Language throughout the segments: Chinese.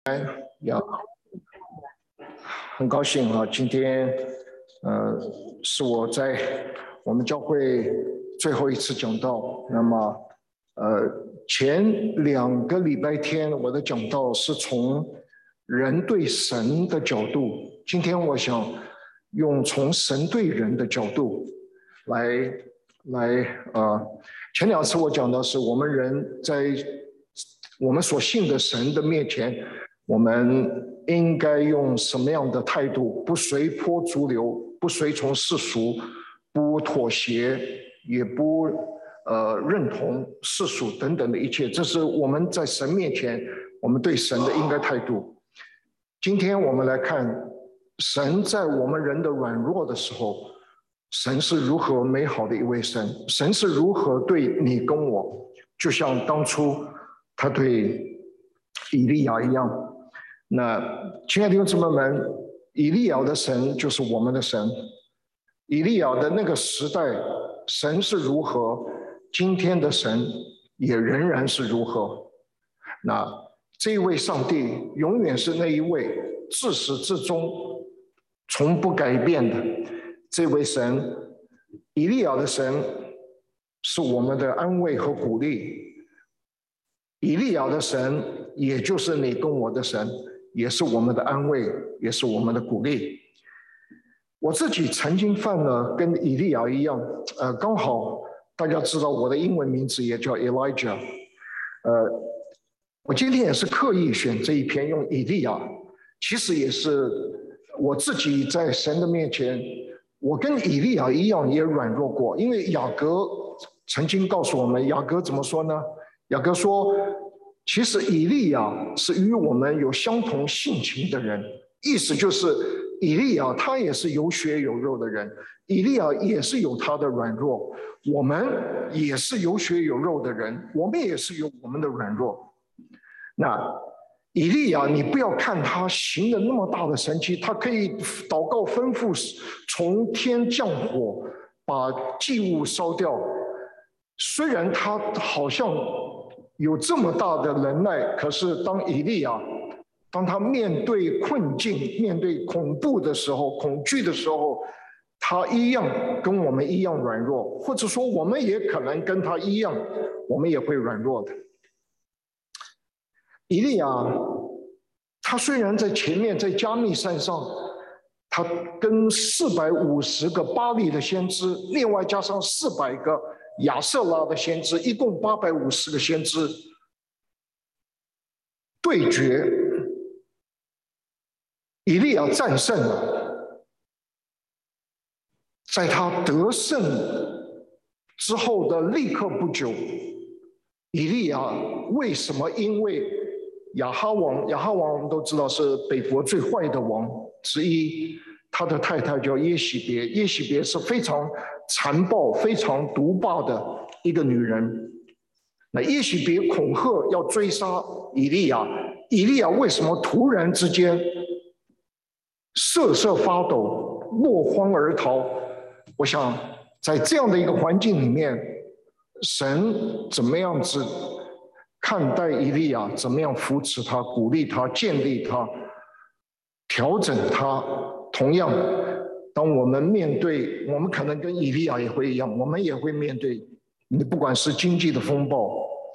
呀，很高兴啊，今天是我在我们教会最后一次讲道。那么前2个礼拜天我的讲道是从人对神的角度，今天我想用从神对人的角度来前2次我讲的是我们人在我们所信的神的面前，我们应该用什么样的态度？不随波逐流，不随从世俗，不妥协，也不认同世俗等等的一切。这是我们在神面前，我们对神的应该态度。今天我们来看神在我们人的软弱的时候，神是如何美好的一位神，神是如何对你跟我，就像当初他对以利亚一样。那亲爱的弟兄姊妹们，以利亚的神就是我们的神。以利亚的那个时代，神是如何，今天的神也仍然是如何。那这一位上帝永远是那一位自始至终从不改变的这位神。以利亚的神是我们的安慰和鼓励，以利亚的神也就是你跟我的神，也是我们的安慰，也是我们的鼓励。我自己曾经犯了跟以利亚一样，刚好大家知道我的英文名字也叫 Elijah，我今天也是刻意选这一篇用以利亚，其实也是我自己在神的面前，我跟以利亚一样也软弱过。因为雅各曾经告诉我们，雅各怎么说呢？雅各说，其实以利亚是与我们有相同性情的人，意思就是以利亚他也是有血有肉的人，以利亚也是有他的软弱，我们也是有血有肉的人，我们也是有我们的软弱。那以利亚，你不要看他行了那么大的神迹，他可以祷告吩咐从天降火，把祭物烧掉。虽然他好像有这么大的能耐，可是当以利亚，当他面对困境、面对恐怖的时候、恐惧的时候，他一样跟我们一样软弱，或者说我们也可能跟他一样，我们也会软弱的。以利亚，他虽然在前面在加密山上，他跟450个巴力的先知，另外加上400个亚瑟拉的先知，一共850个先知对决，以利亚战胜了。在他得胜之后的立刻不久，以利亚为什么？因为亚哈王我们都知道是北国最坏的王之一，他的太太叫耶洗别，耶洗别是非常残暴、非常毒霸的一个女人。那耶洗别恐吓要追杀以利亚，以利亚为什么突然之间瑟瑟发抖、落荒而逃？我想在这样的一个环境里面，神怎么样子看待以利亚，怎么样扶持他、鼓励他、建立他、调整他。同样，当我们面对，我们可能跟以利亚也会一样，我们也会面对，你不管是经济的风暴，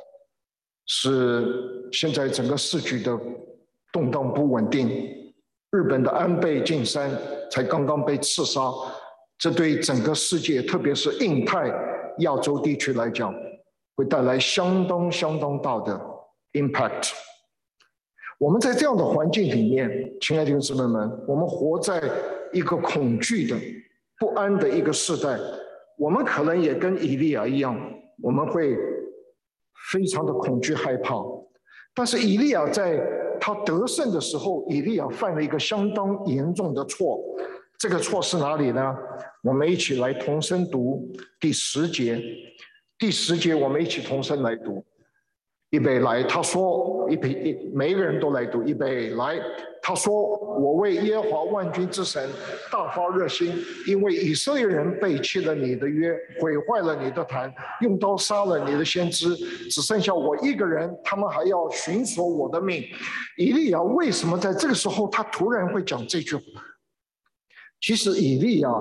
是现在整个世局的动荡不稳定，日本的安倍晋三才刚刚被刺杀，这对整个世界，特别是印太、亚洲地区来讲，会带来相当大的 impact。我们在这样的环境里面，亲爱的弟兄姊妹们，我们活在一个恐惧的、不安的一个时代，我们可能也跟以利亚一样，我们会非常的恐惧害怕。但是以利亚在他得胜的时候，以利亚犯了一个相当严重的错。这个错是哪里呢？我们一起来同声读第10节。第10节我们一起同声来读。预备来，他说，每一个人都来读。预备来， 他说：“我为耶和华万军之神大发热心，因为以色列人背弃了你的约，毁坏了你的坛，用刀杀了你的先知，只剩下我一个人，他们还要寻索我的命。”以利亚为什么在这个时候他突然会讲这句话？其实以利亚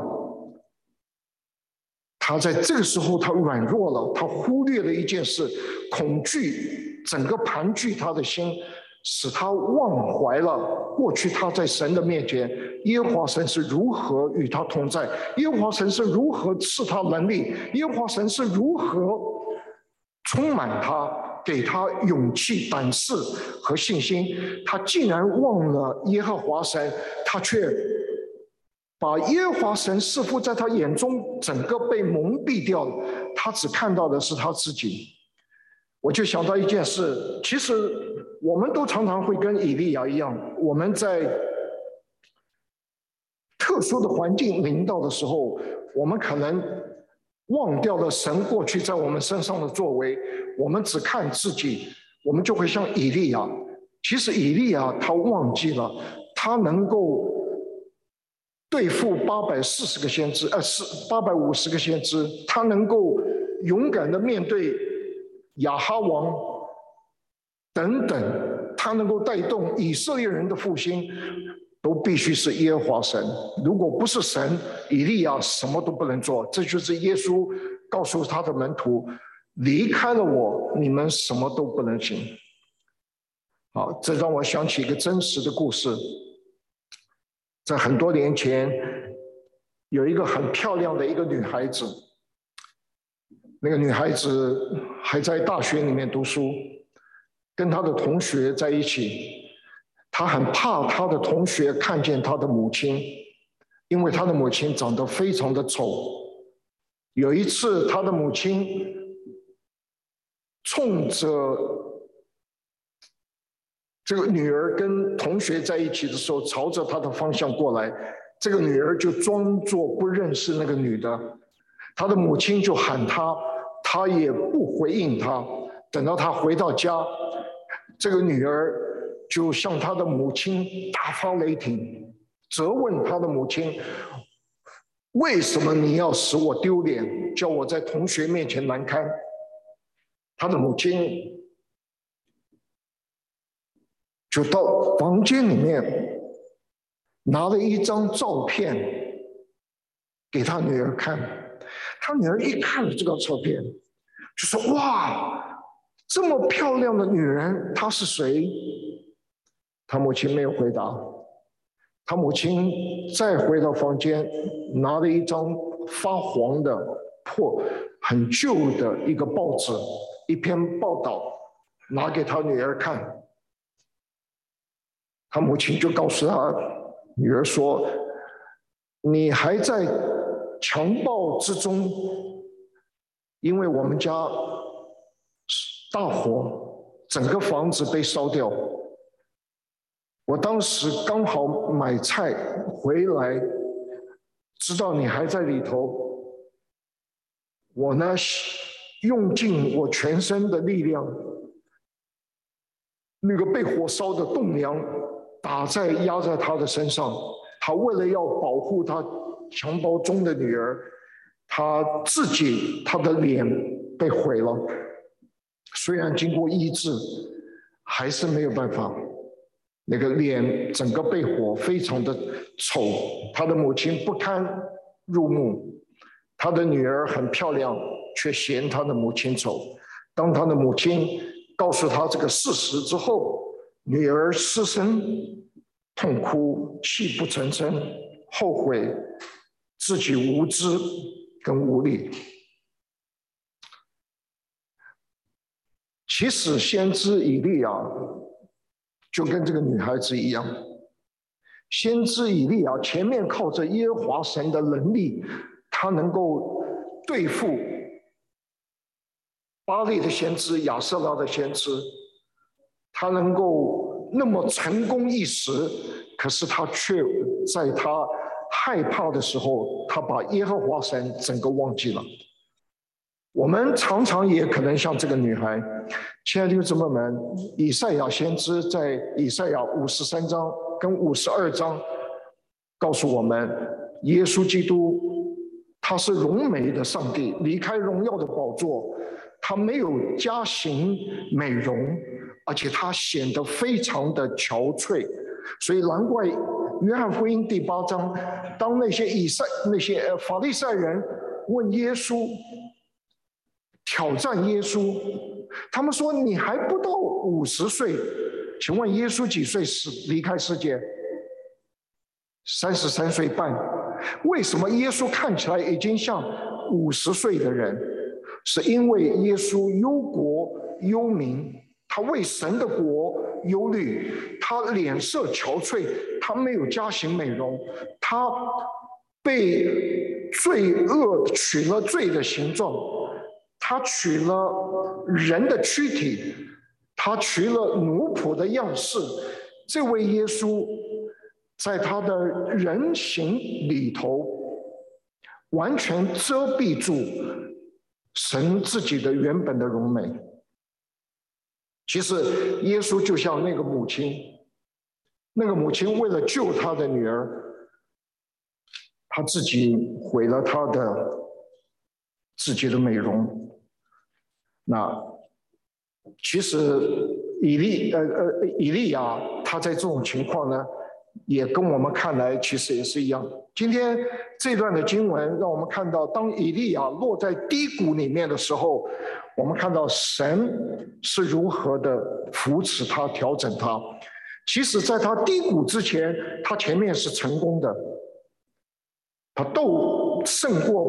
他在这个时候他软弱了，他忽略了一件事，恐惧整个盘踞他的心，使他忘怀了过去他在神的面前，耶和华神是如何与他同在，耶和华神是如何赐他能力，耶和华神是如何充满他，给他勇气、胆识和信心。他竟然忘了耶和华神，他却把耶和华神似乎在他眼中整个被蒙蔽掉了，他只看到的是他自己。我就想到一件事，其实我们都常常会跟以利亚一样，我们在特殊的环境临到的时候，我们可能忘掉了神过去在我们身上的作为，我们只看自己，我们就会像以利亚。其实以利亚他忘记了，他能够对付840个先知，850个先知，他能够勇敢的面对亚哈王等等，他能够带动以色列人的复兴，都必须是耶和华神。如果不是神，以利亚什么都不能做。这就是耶稣告诉他的门徒：离开了我，你们什么都不能行。好，这让我想起一个真实的故事。在很多年前，有一个很漂亮的一个女孩子，那个女孩子还在大学里面读书，跟她的同学在一起。她很怕她的同学看见她的母亲，因为她的母亲长得非常的丑。有一次，她的母亲冲着这个女儿跟同学在一起的时候，朝着她的方向过来，这个女儿就装作不认识那个女的，她的母亲就喊她，她也不回应她。等到她回到家，这个女儿就向她的母亲大发雷霆，责问她的母亲：为什么你要使我丢脸，叫我在同学面前难堪？她的母亲就到房间里面拿了一张照片给他女儿看，他女儿一看这个照片，就说：哇，这么漂亮的女人，她是谁？他母亲没有回答。他母亲再回到房间，拿了一张发黄的很旧的一个报纸，一篇报道，拿给他女儿看。他母亲就告诉他女儿说：你还在强暴之中，因为我们家大火，整个房子被烧掉。我当时刚好买菜回来，知道你还在里头，我呢用尽我全身的力量，那个被火烧的栋梁压在他的身上。他为了要保护他强暴中的女儿，他的脸被毁了。虽然经过医治，还是没有办法，那个脸整个被火，非常的丑。他的母亲不堪入目，他的女儿很漂亮，却嫌他的母亲丑。当他的母亲告诉他这个事实之后，女儿失声痛哭，泣不成声，后悔自己无知跟无力。其实先知以利亚就跟这个女孩子一样，先知以利亚前面靠着耶和华神的能力，他能够对付巴力的先知、亚瑟拉的先知，他能够那么成功一时，可是他却在他害怕的时候，他把耶和华神整个忘记了。我们常常也可能像这个女孩。亲爱的弟兄姊妹们，以赛亚先知在以赛亚53章跟52章告诉我们，耶稣基督他是荣美的上帝，离开荣耀的宝座，他没有加行美容，而且他显得非常的憔悴，所以难怪约翰福音第8章，当那些法利赛人问耶稣，挑战耶稣，他们说你还不到50岁，请问耶稣几岁离开世界？33岁半。为什么耶稣看起来已经像50岁的人？是因为耶稣忧国忧民，他为神的国忧虑，他脸色憔悴，他没有加行美容，他被罪恶取了罪的形状，他取了人的躯体，他取了奴仆的样式。这位耶稣在他的人形里头完全遮蔽住神自己的原本的荣美。其实耶稣就像那个母亲，那个母亲为了救她的女儿，她自己毁了她的自己的美容。那其实以利亚他在这种情况呢，也跟我们看来其实也是一样。今天这段的经文让我们看到，当以利亚落在低谷里面的时候，我们看到神是如何的扶持他、调整他。其实在他低谷之前，他前面是成功的，他斗胜过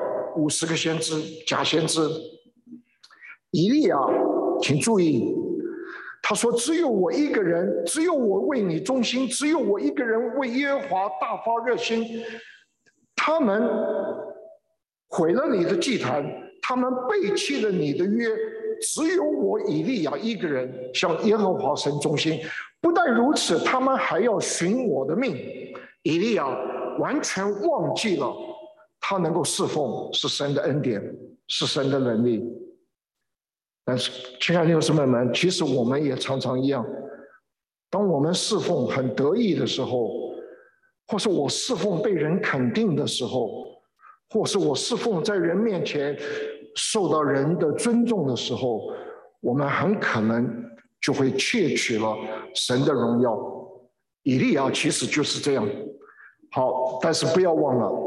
850个先知、假先知。以利亚，请注意，他说：“只有我一个人，只有我为你忠心，只有我一个人为耶和华大发热心。他们毁了你的祭坛，他们背弃了你的约，只有我以利亚一个人向耶和华神忠心。不但如此，他们还要寻我的命。”以利亚完全忘记了他能够侍奉是神的恩典，是神的能力。但是，亲爱的弟兄姊妹们，其实我们也常常一样。当我们侍奉很得意的时候，或是我侍奉被人肯定的时候，或是我侍奉在人面前受到人的尊重的时候，我们很可能就会窃取了神的荣耀。以利亚其实就是这样。好，但是不要忘了，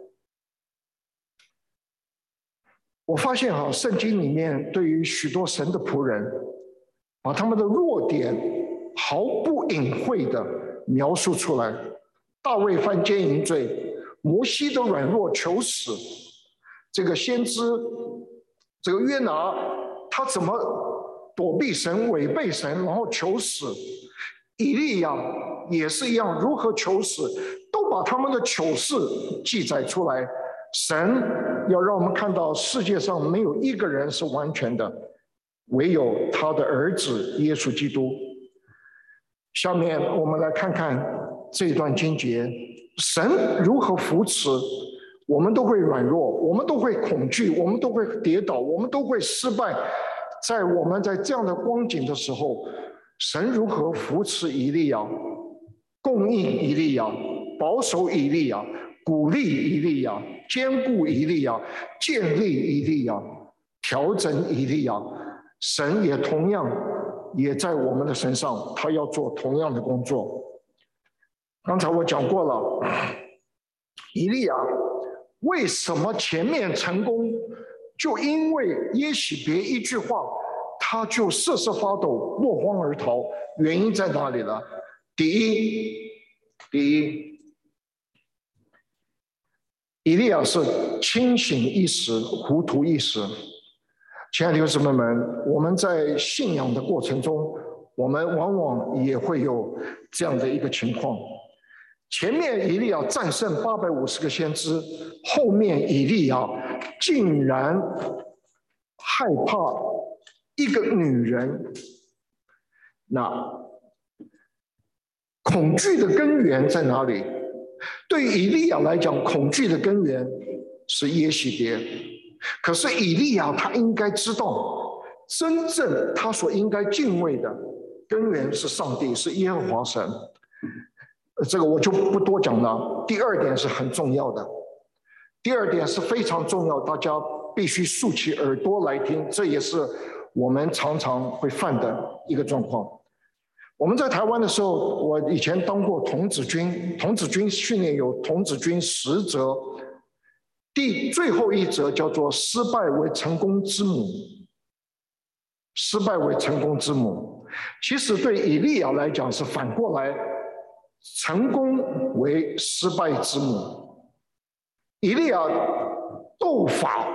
我发现圣经里面对于许多神的仆人，把他们的弱点毫不隐晦的描述出来。大卫犯奸淫罪，摩西的软弱求死，这个先知这个约拿，他怎么躲避神、违背神，然后求死。以利亚也是一样，如何求死，都把他们的糗事记载出来。神要让我们看到，世界上没有一个人是完全的，唯有他的儿子耶稣基督。下面我们来看看这段经节，神如何扶持我们。都会软弱，我们都会恐惧，我们都会跌倒，我们都会失败。在我们在这样的光景的时候，神如何扶持以利亚，供应以利亚，保守以利亚，鼓励以利亚，坚固以利亚，建立以利亚，调整以利亚。神也同样也在我们的身上，他要做同样的工作。刚才我讲过了，以利亚为什么前面成功，就因为耶洗别一句话，他就瑟瑟发抖，落荒而逃。原因在哪里呢？第一，以利亚是清醒一时，糊涂一时。亲爱的弟兄姊妹们，我们在信仰的过程中，我们往往也会有这样的一个情况。前面以利亚战胜850个先知，后面以利亚竟然害怕一个女人。那恐惧的根源在哪里？对以利亚来讲，恐惧的根源是耶洗别。可是以利亚他应该知道，真正他所应该敬畏的根源是上帝，是耶和华神。 这个我就不多讲了。第二点是很重要的，第二点是非常重要，大家必须竖起耳朵来听，这也是我们常常会犯的一个状况。我们在台湾的时候，我以前当过童子军，童子军训练有童子军10则，最后一则叫做失败为成功之母。失败为成功之母，其实对以利亚来讲是反过来，成功为失败之母。以利亚斗法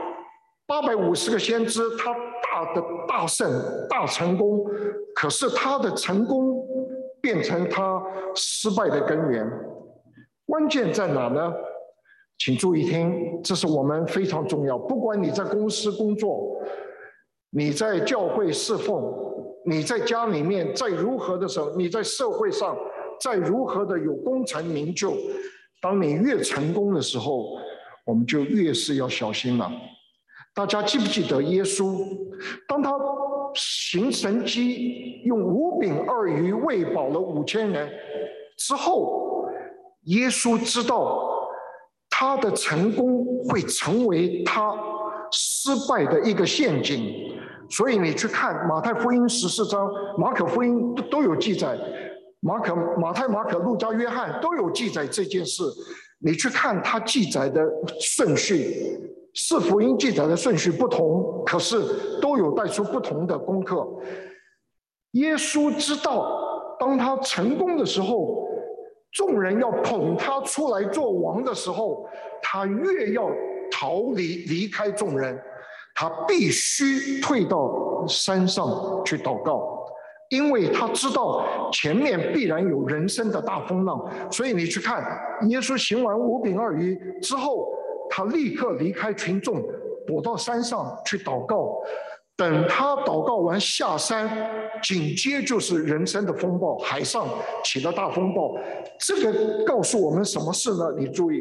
850个先知，他大胜大成功，可是他的成功变成他失败的根源。关键在哪呢？请注意听，这是我们非常重要。不管你在公司工作，你在教会侍奉，你在家里面再如何的时候，你在社会上再如何的有功成名就，当你越成功的时候，我们就越是要小心了。大家记不记得耶稣，当他行神迹，用5饼2鱼喂饱了5000人之后，耶稣知道他的成功会成为他失败的一个陷阱，所以你去看马太福音14章、马可福音都有记载，马太、马可、路加、约翰都有记载这件事。你去看他记载的顺序，4福音记载的顺序不同，可是都有带出不同的功课。耶稣知道，当他成功的时候，众人要捧他出来做王的时候，他越要离开众人，他必须退到山上去祷告，因为他知道前面必然有人生的大风浪。所以你去看耶稣行完5饼2鱼之后，他立刻离开群众，躲到山上去祷告。等他祷告完下山，紧接就是人生的风暴，海上起了大风暴。这个告诉我们什么事呢？你注意，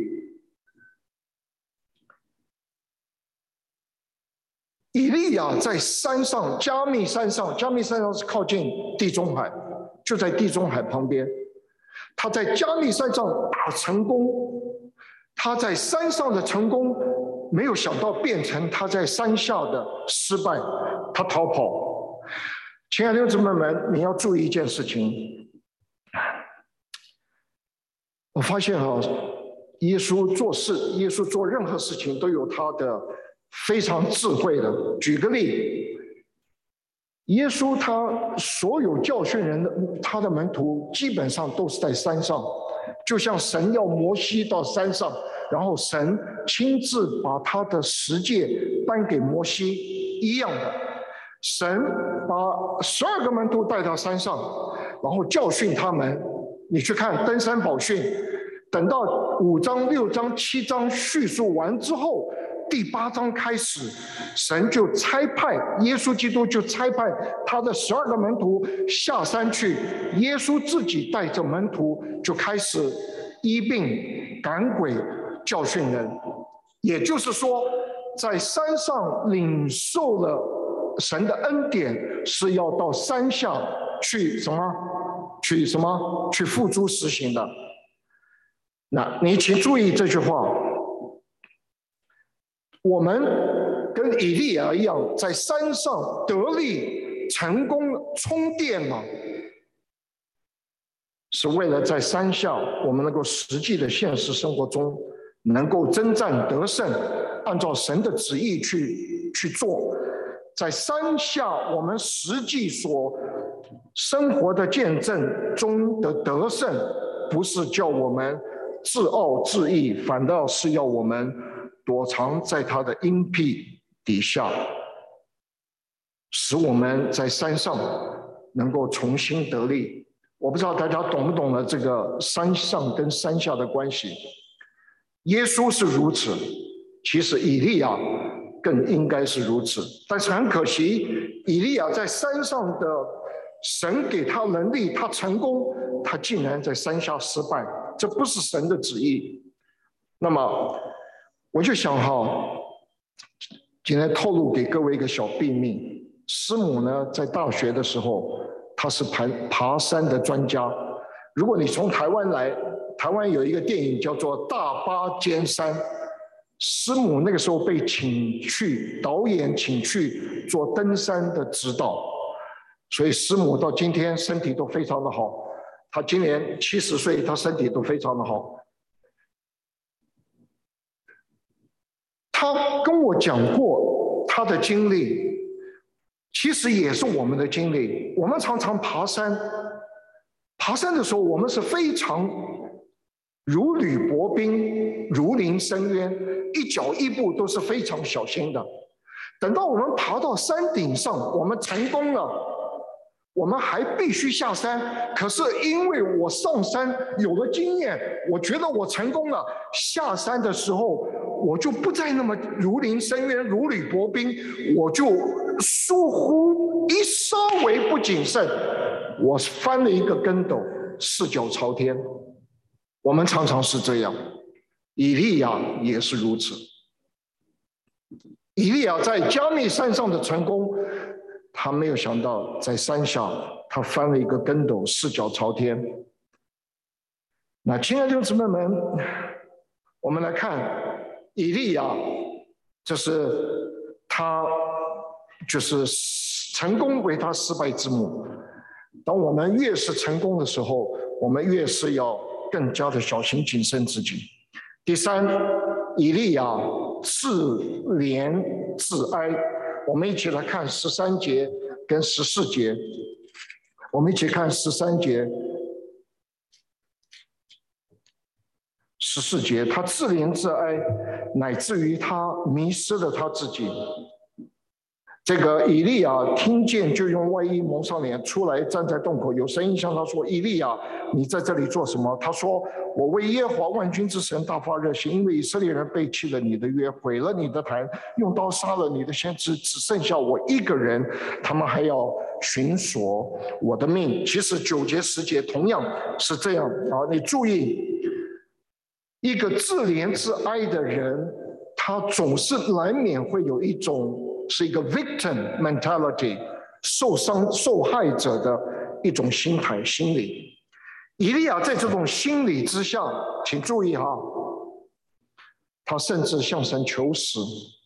以利亚在山上，加密山上是靠近地中海，就在地中海旁边。他在加密山上大成功，他在山上的成功，没有想到变成他在山下的失败，他逃跑。亲爱的弟兄姊妹们，你要注意一件事情。我发现耶稣做事，耶稣做任何事情都有他的非常智慧的。举个例，耶稣他所有教训人的他的门徒基本上都是在山上，就像神要摩西到山上，然后神亲自把他的十诫颁给摩西一样的。神把12个门徒带到山上，然后教训他们。你去看登山宝训，等到5章、6章、7章叙述完之后，第8章开始，神就差派耶稣基督就差派他的12个门徒下山去，耶稣自己带着门徒就开始医病赶鬼教训人。也就是说，在山上领受了神的恩典，是要到山下去去付诸实行的。那你请注意这句话，我们跟以利亚一样，在山上得力成功充电了，是为了在山下我们能够实际的现实生活中能够征战得胜，按照神的旨意去做。在山下我们实际所生活的见证中的得胜，不是叫我们自傲自义，反倒是要我们躲藏在他的荫庇底下，使我们在山上能够重新得力。我不知道大家懂不懂了这个山上跟山下的关系。耶稣是如此，其实以利亚更应该是如此。但是很可惜，以利亚在山上的神给他能力，他成功，他竟然在山下失败，这不是神的旨意。那么我就想今天透露给各位一个小秘密。师母呢，在大学的时候，她是爬山的专家。如果你从台湾来， 台湾有一个电影叫做《大巴尖山》，师母那个时候被导演请去做登山的指导，所以师母到今天身体都非常的好。她今年70岁，她身体都非常的好。她跟我讲过她的经历，其实也是我们的经历。我们常常爬山的时候，我们是非常如履薄冰、如临深渊，一脚一步都是非常小心的。等到我们爬到山顶上，我们成功了，我们还必须下山。可是因为我上山有了经验，我觉得我成功了，下山的时候我就不再那么如临深渊、如履薄冰，我就疏忽，一稍微不谨慎，我翻了一个跟斗，4脚朝天。我们常常是这样，以利亚也是如此。以利亚在加密山上的成功，他没有想到在山下他翻了一个跟斗，4脚朝天。那亲爱的弟兄姊妹们，我们来看以利亚，这是他就是成功为他失败之母。当我们越是成功的时候，我们越是要更加的小心谨慎自己。第三，以利亚自怜自哀。我们一起来看13节跟14节。我们一起看13节、14节。他自怜自哀，乃至于他迷失了他自己。这个以利亚听见，就用外衣蒙上脸，出来站在洞口。有声音向他说：“以利亚，你在这里做什么？”他说：“我为耶和华万军之神大发热心，因为以色列人背弃了你的约，毁了你的坛，用刀杀了你的先知，只剩下我一个人，他们还要寻索我的命。”其实9节10节同样是这样啊！你注意，一个自怜自哀的人，他总是难免会有一种是一个 victim mentality， 受害者的一种心态心理。以利亚在这种心理之下，请注意哈，他甚至向神求死。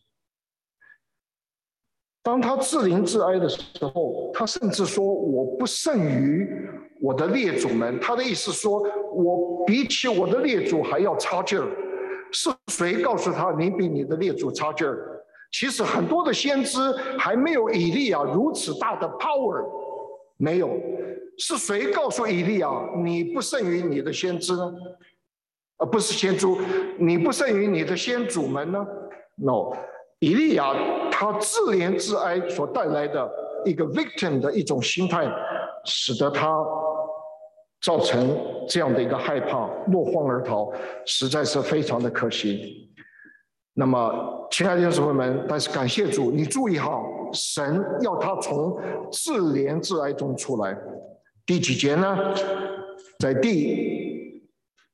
当他自怜自哀的时候，他甚至说：“我不胜于我的列祖们。”他的意思说，我比起我的列祖还要差劲儿。是谁告诉他你比你的列祖差劲儿？其实很多的先知还没有以利亚如此大的 power， 没有。是谁告诉以利亚你不胜于你的先知呢？不是先知，你不胜于你的先祖们呢 ？No， 以利亚他自怜自哀所带来的一个 victim 的一种心态，使得他造成这样的一个害怕，落荒而逃，实在是非常的可惜。那么，亲爱的弟兄姊妹们，但是感谢主，你注意哈，神要他从自怜自哀中出来。第几节呢？在第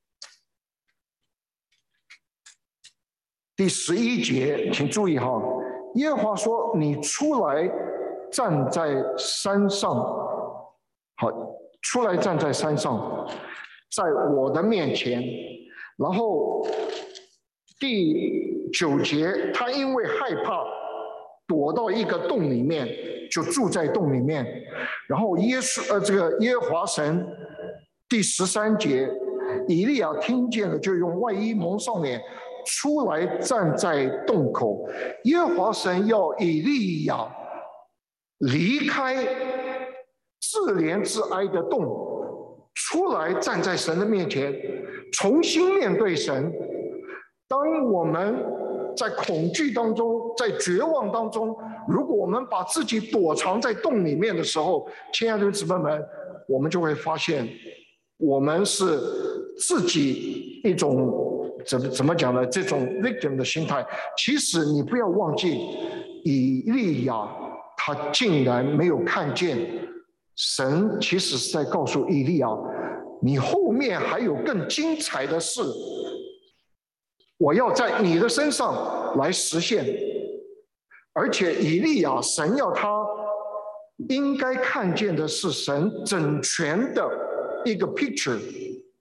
11节，请注意哈，耶和华说：“你出来站在山上。”好，出来站在山上，在我的面前。然后第9节，他因为害怕，躲到一个洞里面，就住在洞里面。然后耶和华神，第13节，以利亚听见了，就用外衣蒙上脸，出来站在洞口。耶和华神要以利亚离开自怜自哀的洞，出来站在神的面前，重新面对神。当我们在恐惧当中，在绝望当中，如果我们把自己躲藏在洞里面的时候，亲爱的姊妹们，我们就会发现，我们是自己一种怎么讲呢？这种 victim 的心态。其实你不要忘记，以利亚他竟然没有看见神，其实是在告诉以利亚，你后面还有更精彩的事，我要在你的身上来实现。而且以利亚，神要他应该看见的是神整全的一个 picture，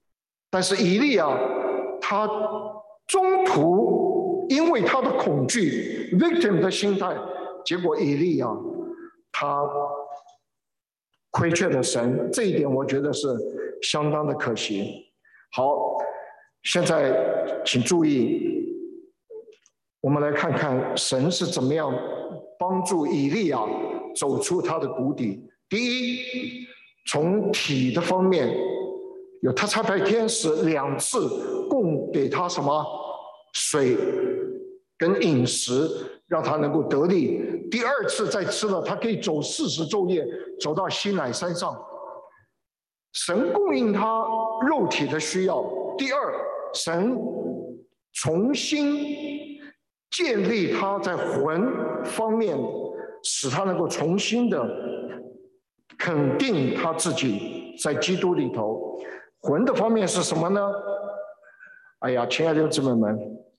但是以利亚他中途因为他的恐惧 victim 的心态，结果以利亚他亏欠了神，这一点我觉得是相当的可惜。好，现在请注意，我们来看看神是怎么样帮助以利亚走出他的谷底。第一，从体的方面，有他差派天使2次供给他什么水跟饮食，让他能够得力。第2次再吃了，他可以走40昼夜，走到西乃山上。神供应他肉体的需要。第二，神重新建立他在魂方面，使他能够重新的肯定他自己在基督里头。魂的方面是什么呢？哎呀，亲爱的姊妹们，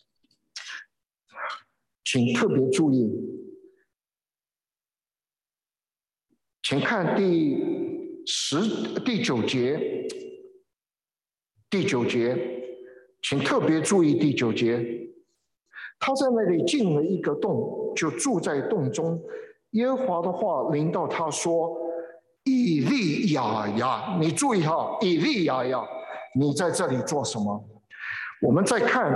请特别注意，请看第9节，第9节，请特别注意第9节。他在那里进了一个洞，就住在洞中。耶和华的话临到他说：“以利亚呀，你注意哈，以利亚呀，你在这里做什么？”我们再看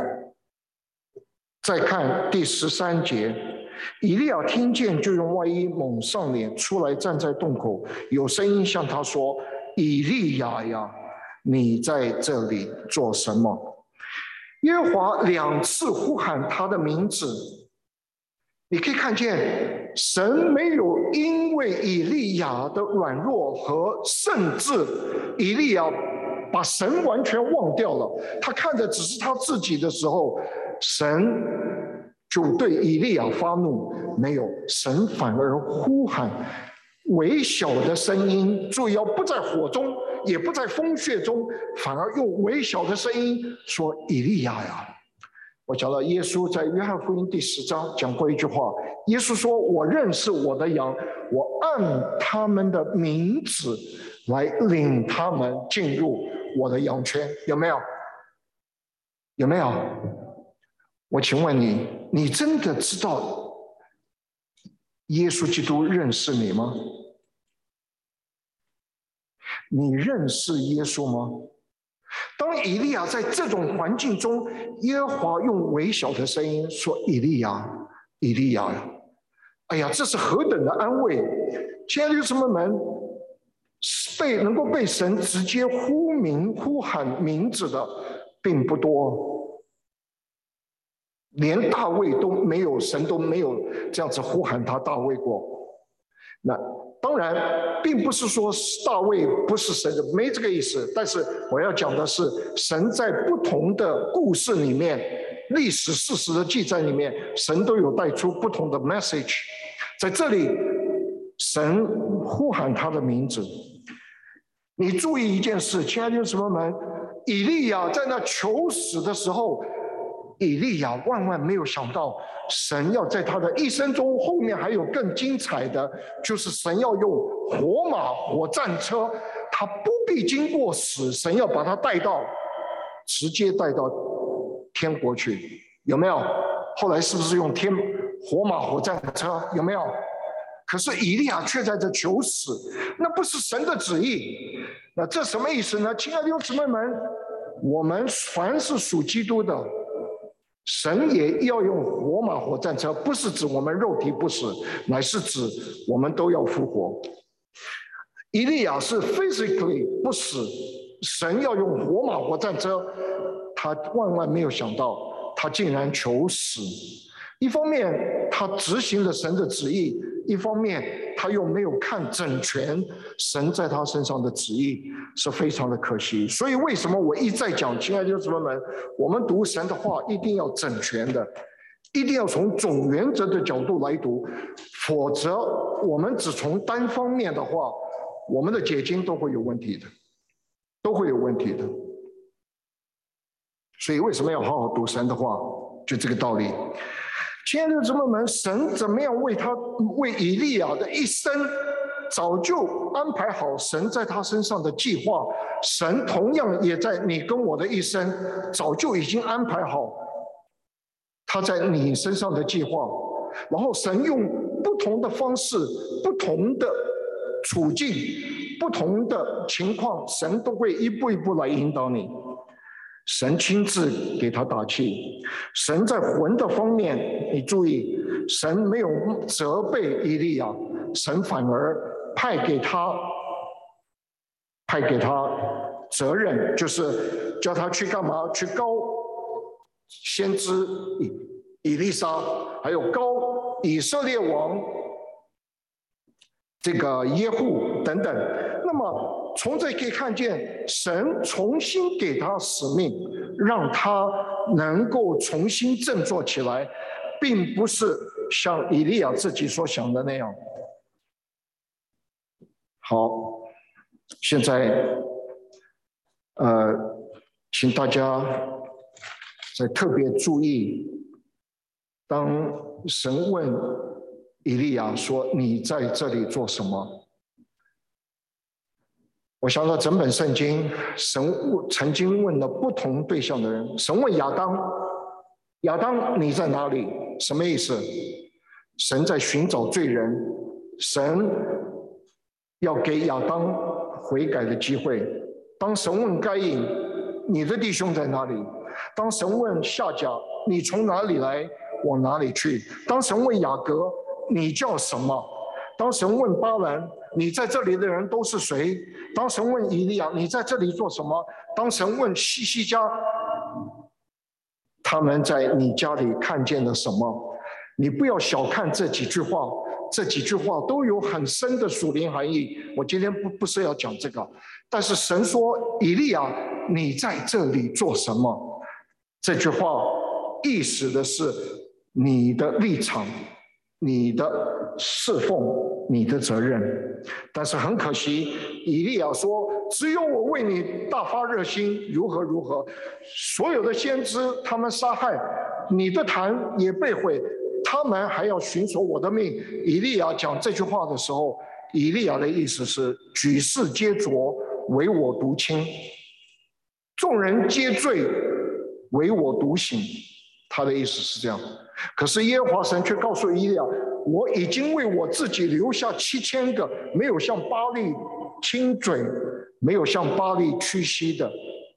第13节。以利亚听见，就用外衣蒙上脸，出来站在洞口，有声音向他说：“以利亚呀，你在这里做什么？”耶和华2次呼喊他的名字。你可以看见，神没有因为以利亚的软弱和甚至以利亚把神完全忘掉了，他看的只是他自己的时候，神就对以利亚发怒。没有，神反而呼喊微小的声音，注意不在火中，也不在风穴中，反而用微小的声音说：“以利亚呀！”我讲到耶稣在约翰福音第10章讲过一句话，耶稣说：“我认识我的羊，我按他们的名字来领他们进入我的羊圈。”有没有？有没有？我请问你，你真的知道耶稣基督认识你吗？你认识耶稣吗？当以利亚在这种环境中，耶和华用微小的声音说：“以利亚，以利亚！”哎呀，这是何等的安慰！亲爱的弟兄们，能够被神直接呼喊名字的并不多，连大卫都没有，神都没有这样子呼喊他大卫过。那当然，并不是说大卫不是神的，没这个意思。但是我要讲的是，神在不同的故事里面、历史事实的记载里面，神都有带出不同的 message。在这里，神呼喊他的名字。你注意一件事，亲爱的弟兄们，以利亚在那求死的时候，以利亚万万没有想到，神要在他的一生中，后面还有更精彩的，就是神要用火马火战车，他不必经过死，神要把他直接带到天国去，有没有？后来是不是用火马火战车？有没有？可是以利亚却在这求死，那不是神的旨意。那这什么意思呢？亲爱的弟兄姊妹们，我们凡是属基督的，神也要用火马火战车，不是指我们肉体不死，乃是指我们都要复活。以利亚是 physically 不死，神要用火马火战车，他万万没有想到，他竟然求死。一方面他执行了神的旨意，一方面他又没有看整全神在他身上的旨意，是非常的可惜。所以为什么我一再讲，亲爱的弟兄们，我们读神的话一定要整全的，一定要从总原则的角度来读，否则我们只从单方面的话，我们的解经都会有问题的，都会有问题的。所以为什么要好好读神的话，就这个道理。亲爱的姊妹们，神怎么样为以利亚的一生早就安排好神在他身上的计划，神同样也在你跟我的一生早就已经安排好他在你身上的计划，然后神用不同的方式、不同的处境、不同的情况，神都会一步一步来引导你。神亲自给他打气，神在魂的方面，你注意，神没有责备以利亚，神反而派给他责任，就是叫他去干嘛？去膏先知以利沙，还有膏以色列王这个耶户等等。那么从这可以看见，神重新给他使命，让他能够重新振作起来，并不是像以利亚自己所想的那样。好，现在请大家再特别注意，当神问以利亚说：“你在这里做什么？”我想到整本圣经，神曾经问了不同对象的人。神问亚当：“亚当，你在哪里？”什么意思？神在寻找罪人，神要给亚当悔改的机会。当神问该隐：“你的弟兄在哪里？”当神问夏甲：“你从哪里来，往哪里去？”当神问雅各：“你叫什么？”当神问巴兰：“你在这里的人都是谁？”当神问以利亚：“你在这里做什么？”当神问西西家：“他们在你家里看见了什么？”你不要小看这几句话，这几句话都有很深的属灵含义。我今天不是要讲这个，但是神说：“以利亚，你在这里做什么？”这句话意思的是你的立场、你的侍奉、你的责任。但是很可惜，以利亚说：“只有我为你大发热心，如何如何。”所有的先知他们杀害，你的坛也被毁，他们还要寻索我的命。以利亚讲这句话的时候，以利亚的意思是举世皆浊，唯我独清；众人皆醉，唯我独醒。他的意思是这样。可是耶和华神却告诉以利亚：“我已经为我自己留下7000个没有向巴力亲嘴、没有向巴力屈膝的。”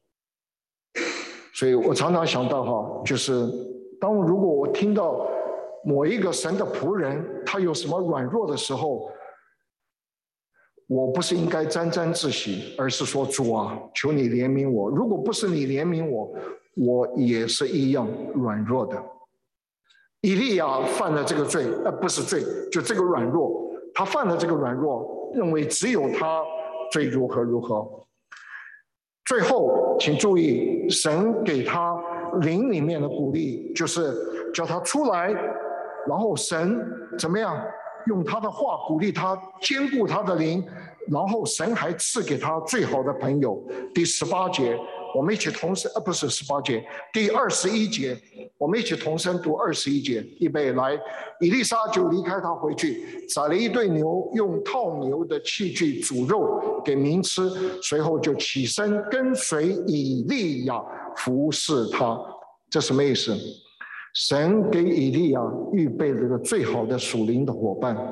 所以我常常想到就是如果我听到某一个神的仆人他有什么软弱的时候，我不是应该沾沾自喜，而是说：“主啊，求你怜悯我。如果不是你怜悯我，我也是一样软弱的。”以利亚犯了这个罪，不是罪，就这个软弱，他犯了这个软弱，认为只有他罪如何如何。最后，请注意，神给他灵里面的鼓励，就是叫他出来，然后神怎么样用他的话鼓励他，坚固他的灵，然后神还赐给他最好的朋友。第18节。我们一起同声，不是18节，第21节，我们一起同声读21节。预备来，以利沙就离开他回去，宰了一对牛，用套牛的器具煮肉给民吃，随后就起身跟随以利亚服侍他。这什么意思？神给以利亚预备了个最好的属灵的伙伴。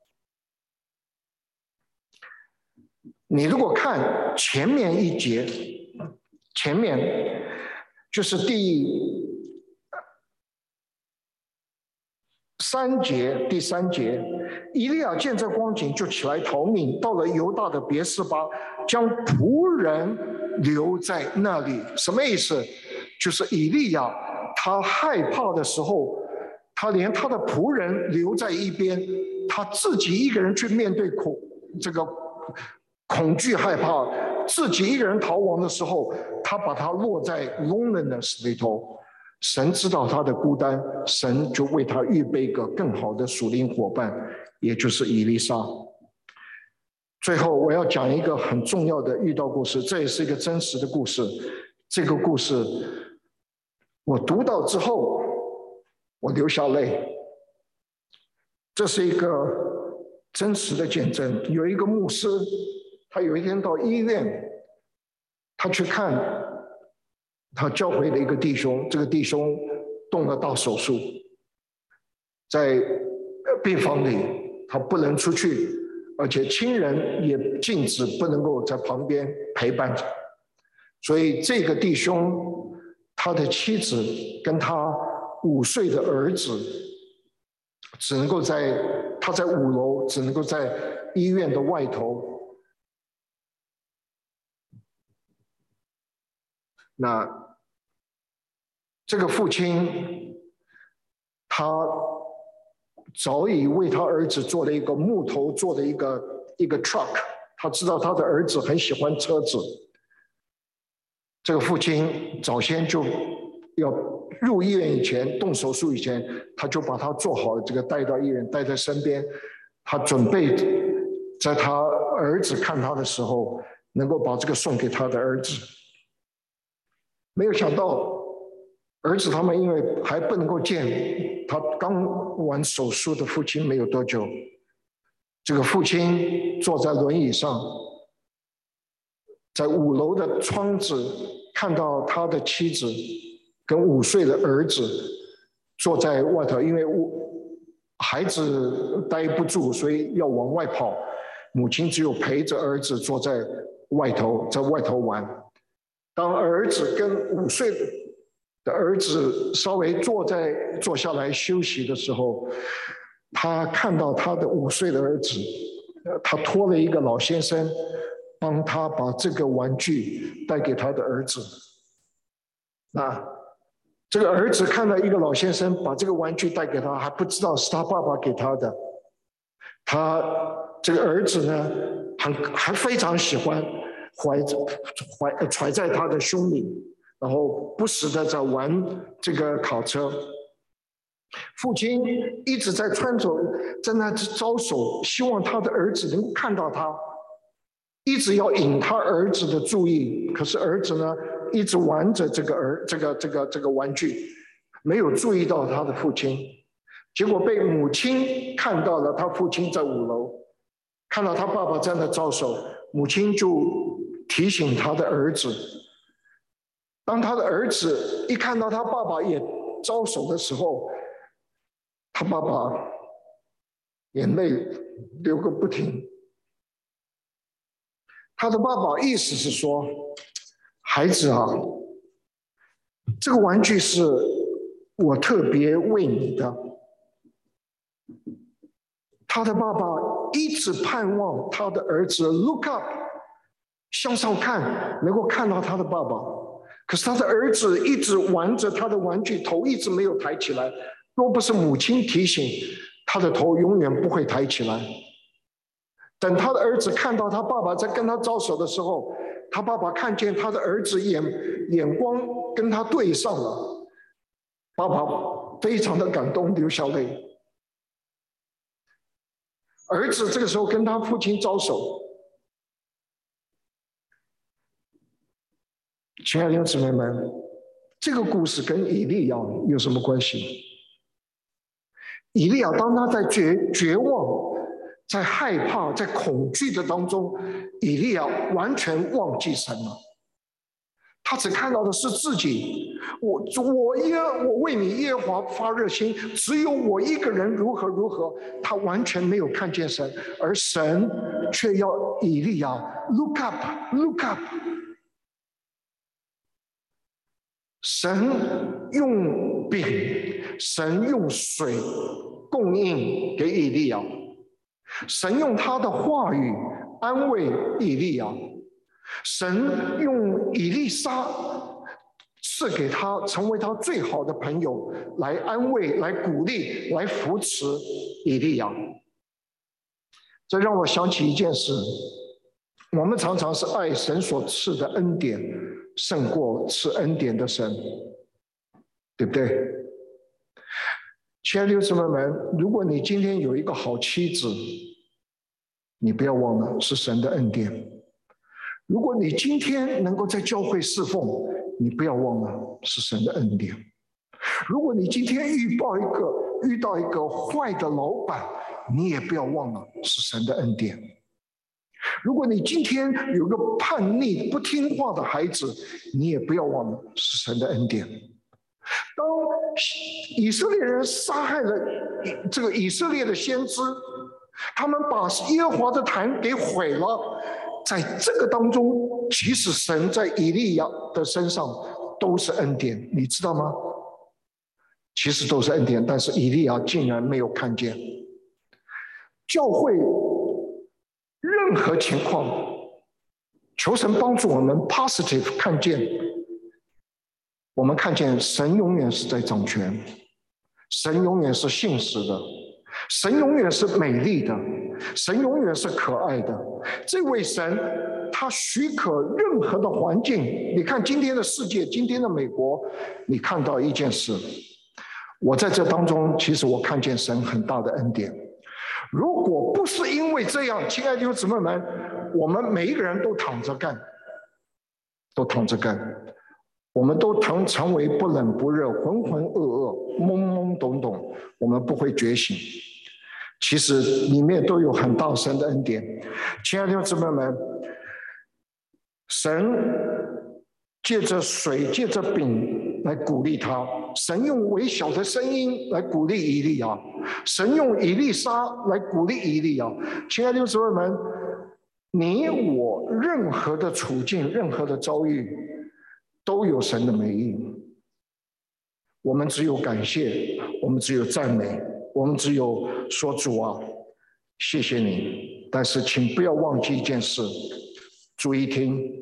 你如果看前面一节，前面就是第3节，第3节，以利亚见这光景，就起来逃命，到了犹大的别是巴，将仆人留在那里。什么意思？就是以利亚他害怕的时候，他连他的仆人留在一边，他自己一个人去面对恐惧害怕，自己一个人逃亡的时候，他把他落在 loneliness 里头。神知道他的孤单，神就为他预备一个更好的属灵伙伴，也就是以利沙。最后我要讲一个很重要的遇到故事，这也是一个真实的故事。这个故事我读到之后，我流下泪。这是一个真实的见证。有一个牧师，他有一天到医院，他去看他教会的一个弟兄，这个弟兄动了大手术，在病房里，他不能出去，而且亲人也禁止不能够在旁边陪伴着。所以这个弟兄，他的妻子跟他5岁的儿子，只能够他在5楼，只能够在医院的外头。那这个父亲，他早已为他儿子做了一个木头做的一个 truck， 他知道他的儿子很喜欢车子。这个父亲早先就要入医院以前，动手术以前，他就把他做好这个带到医院，带在身边。他准备在他儿子看他的时候，能够把这个送给他的儿子。没有想到，儿子他们因为还不能够见他刚完手术的父亲没有多久，这个父亲坐在轮椅上，在5楼的窗子看到他的妻子跟5岁的儿子坐在外头，因为孩子待不住，所以要往外跑。母亲只有陪着儿子坐在外头，在外头玩。当儿子跟5岁的儿子稍微坐下来休息的时候，他看到他的5岁的儿子，他托了一个老先生帮他把这个玩具带给他的儿子。那这个儿子看到一个老先生把这个玩具带给他，还不知道是他爸爸给他的。他这个儿子呢，还非常喜欢揣在他的胸里，然后不时的在玩这个卡车。父亲一直在在那招手，希望他的儿子能够看到他，一直要引他儿子的注意。可是儿子呢，一直玩着这个玩具，没有注意到他的父亲。结果被母亲看到了，他父亲在5楼，看到他爸爸在那招手，母亲就提醒他的儿子。当他的儿子一看到他爸爸也招手的时候，他爸爸眼泪流个不停。他的爸爸意思是说，孩子啊，这个玩具是我特别为你的。他的爸爸一直盼望他的儿子 look up， 向上看，能够看到他的爸爸。可是他的儿子一直玩着他的玩具，头一直没有抬起来。若不是母亲提醒，他的头永远不会抬起来。等他的儿子看到他爸爸在跟他招手的时候，他爸爸看见他的儿子眼光跟他对上了，爸爸非常的感动，流下泪。儿子这个时候跟他父亲招手。亲爱的弟兄姊妹们，这个故事跟以利亚有什么关系？以利亚当他在绝望、在害怕、在恐惧的当中，以利亚完全忘记神了。他只看到的是自己，我为你耶和华发热心，只有我一个人如何如何，他完全没有看见神，而神却要以利亚 look up， 神用饼，神用水供应给以利亚，神用他的话语安慰以利亚，神用以利沙赐给他成为他最好的朋友，来安慰、来鼓励、来扶持以利亚。这让我想起一件事，我们常常是爱神所赐的恩典胜过赐恩典的神，对不对？亲爱的弟兄姊妹们，如果你今天有一个好妻子，你不要忘了是神的恩典。如果你今天能够在教会侍奉，你不要忘了是神的恩典。如果你今天遇到一个坏的老板， 你也不要忘了是神的恩典。如果你今天有个叛逆不听话的孩子，你也不要忘了是神的恩典。当以色列人杀害了这个以色列的先知，他们把耶和华的坛给毁了，在这个当中，其实神在以利亚的身上都是恩典，你知道吗？其实都是恩典，但是以利亚竟然没有看见。教会任何情况，求神帮助我们 positive 看见，我们看见神永远是在掌权，神永远是信实的，神永远是美丽的，神永远是可爱的。这位神他许可任何的环境，你看今天的世界，今天的美国，你看到一件事，我在这当中其实我看见神很大的恩典。如果不是因为这样，亲爱的弟兄姊妹们，我们每一个人都躺着干，都躺着干，我们都成为不冷不热、浑浑噩噩、懵懵懂懂，我们不会觉醒。其实里面都有很大神的恩典。亲爱的弟兄姊妹们，神借着水、借着饼来鼓励他，神用微小的声音来鼓励以利亚，神用以利沙来鼓励以利亚。亲爱的弟兄姊妹们，你我任何的处境、任何的遭遇，都有神的美意。我们只有感谢，我们只有赞美，我们只有说主啊，谢谢你。但是请不要忘记一件事，注意听，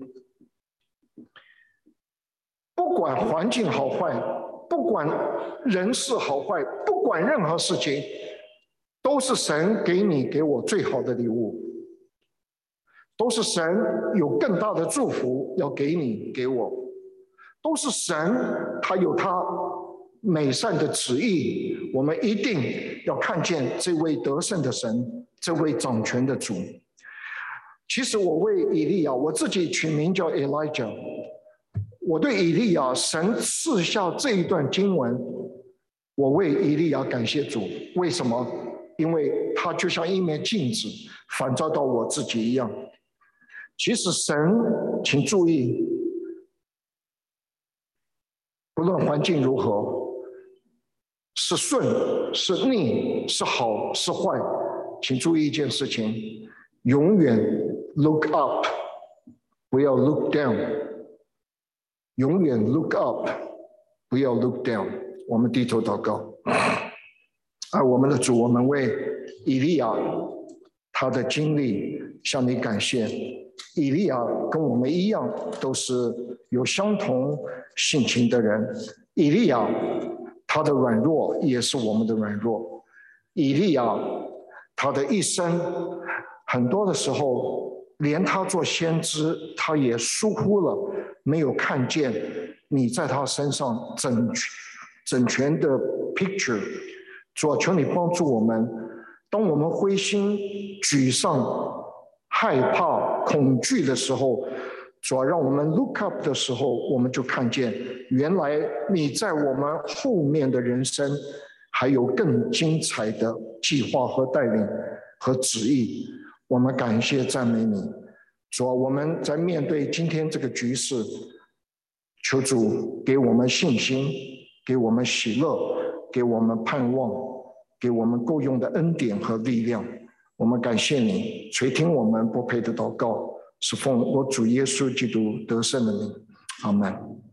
不管环境好坏，不管人事好坏，不管任何事情，都是神给你给我最好的礼物，都是神有更大的祝福要给你给我，都是神他有他美善的旨意。我们一定要看见这位得胜的神，这位掌权的主。其实我为以利亚，我自己取名叫 Elijah。我对以利亚神赐下这一段经文，我为以利亚感谢主。为什么？因为他就像一面镜子，反照到我自己一样。其实神，请注意，不论环境如何，是顺是逆是好是坏，请注意一件事情，永远 look up， 不要 look down， 永远 look up， 不要 look down。 我们低头祷告。我们的主，我们为以利亚他的经历向你感谢。以利亚跟我们一样，都是有相同性情的人。以利亚他的软弱也是我们的软弱。以利亚他的一生，很多的时候连他做先知，他也疏忽了，没有看见你在他身上整全的 picture。 主啊，求你帮助我们，当我们灰心沮丧害怕恐惧的时候，主啊，让我们 look up 的时候，我们就看见原来你在我们后面的人生还有更精彩的计划和带领和旨意。我们感谢赞美你。主啊，我们在面对今天这个局势，求主给我们信心，给我们喜乐，给我们盼望，给我们够用的恩典和力量。我们感谢你，垂听我们不配的祷告，是奉我主耶稣基督得胜的名。阿们。